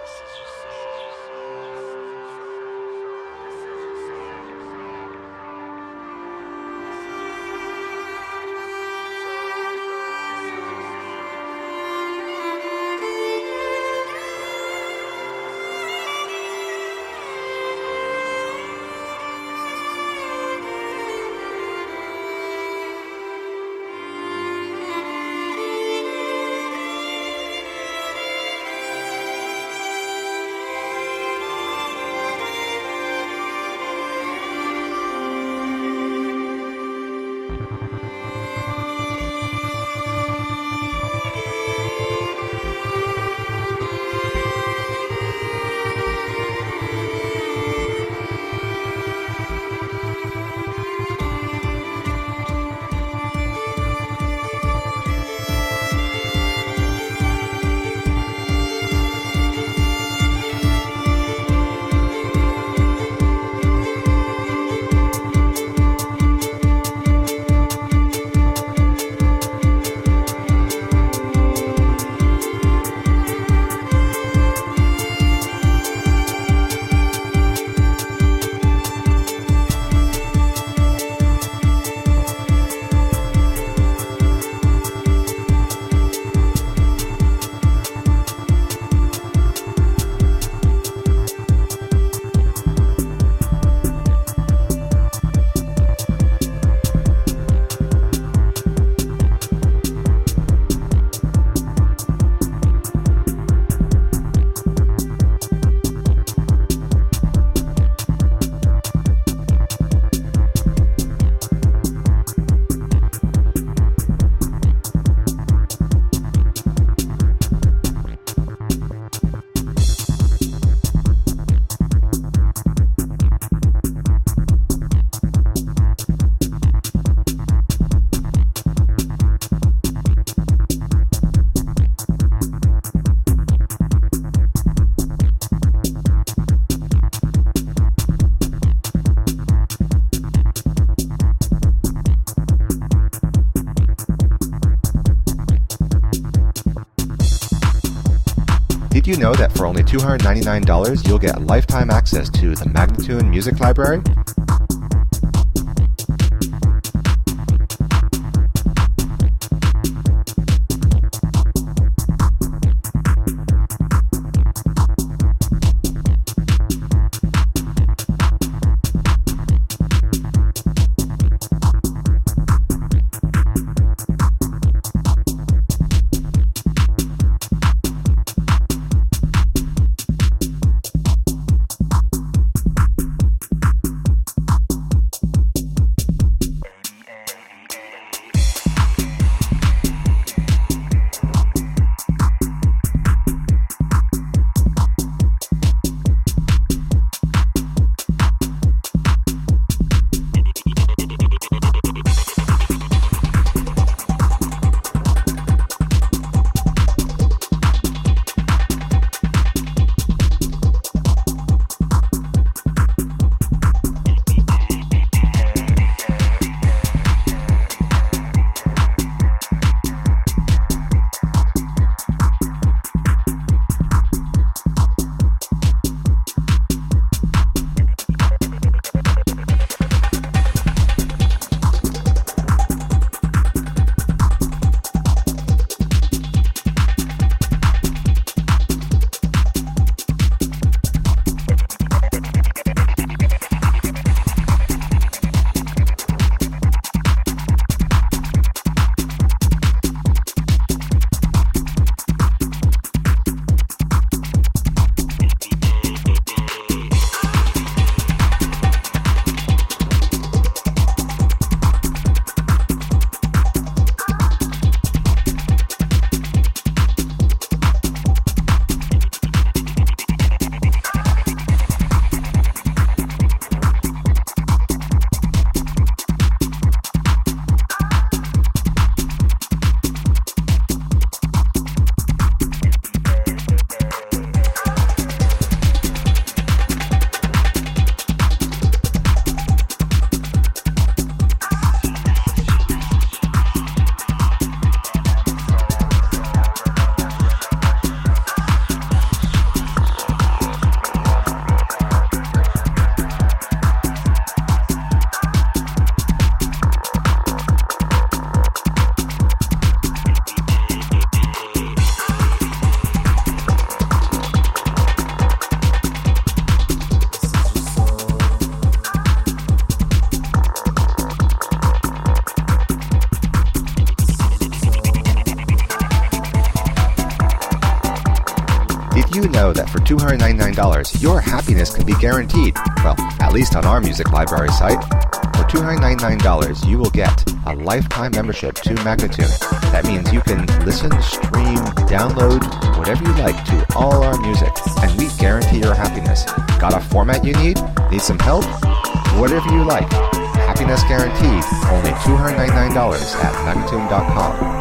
Did you know that for only $299 you'll get lifetime access to the Magnatune Music Library? Did you know that for $299, your happiness can be guaranteed? Well, at least on our music library site. For $299, you will get a lifetime membership to Magnatune. That means you can listen, stream, download, whatever you like to all our music, and we guarantee your happiness. Got a format you need? Need some help? Whatever you like. Happiness guaranteed. Only $299 at Magnatune.com.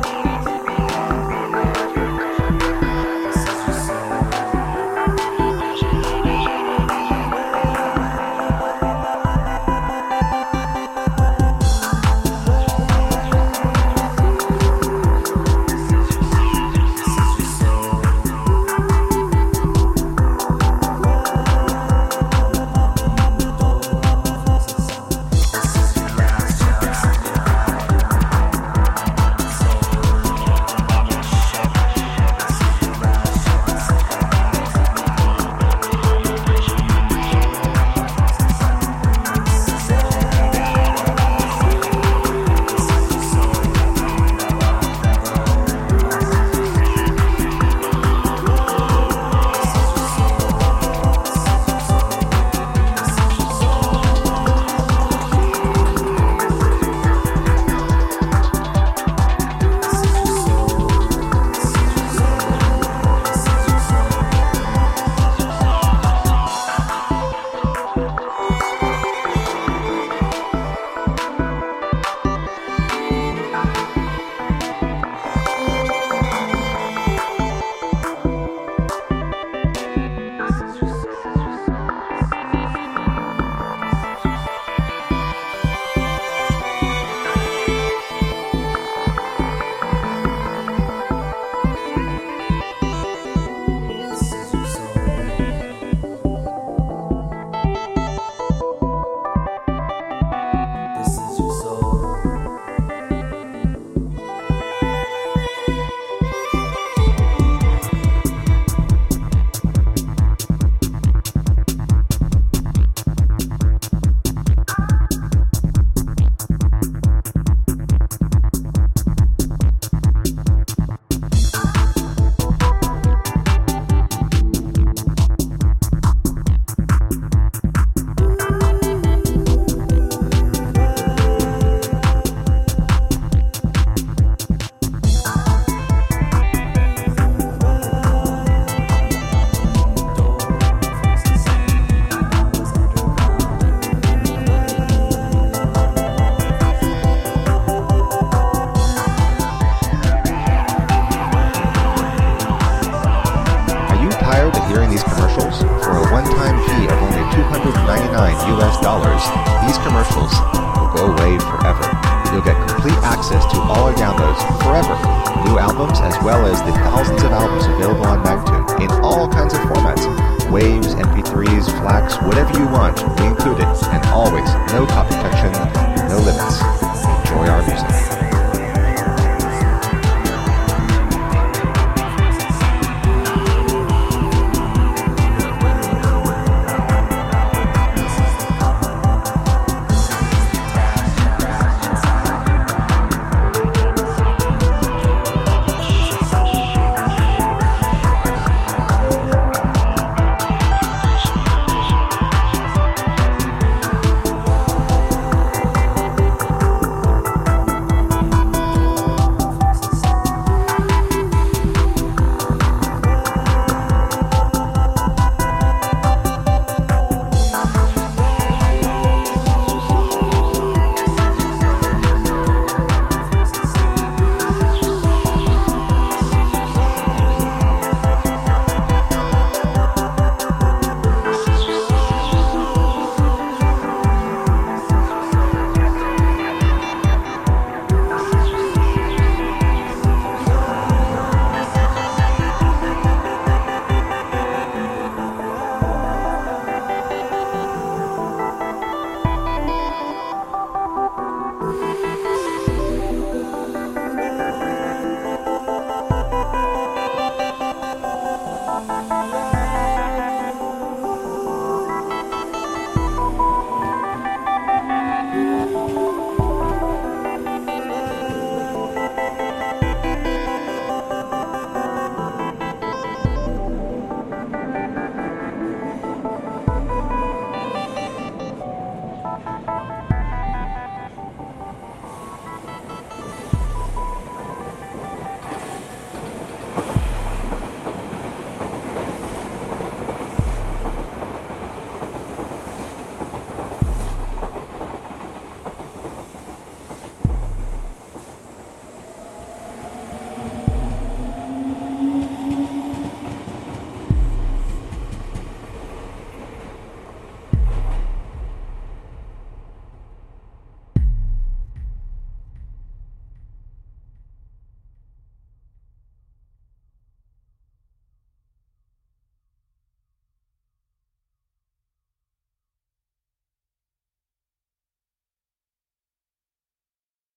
These commercials will go away forever. You'll get complete access to all our downloads forever. New albums as well as the thousands of albums available on Magnatune in all kinds of formats. Waves, MP3s, FLACs, whatever you want, we include it. And always, no copy protection, no limits. Enjoy our music.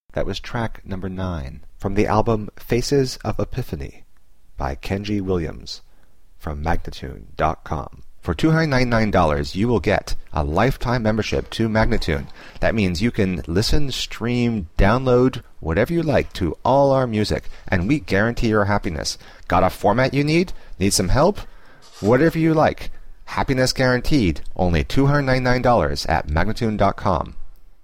That was track number 9 from the album Faces of Epiphany by Kenji Williams from Magnatune.com. For $299, you will get a lifetime membership to Magnatune. That means you can listen, stream, download, whatever you like to all our music, and we guarantee your happiness. Got a format you need? Need some help? Whatever you like. Happiness guaranteed. Only $299 at Magnatune.com.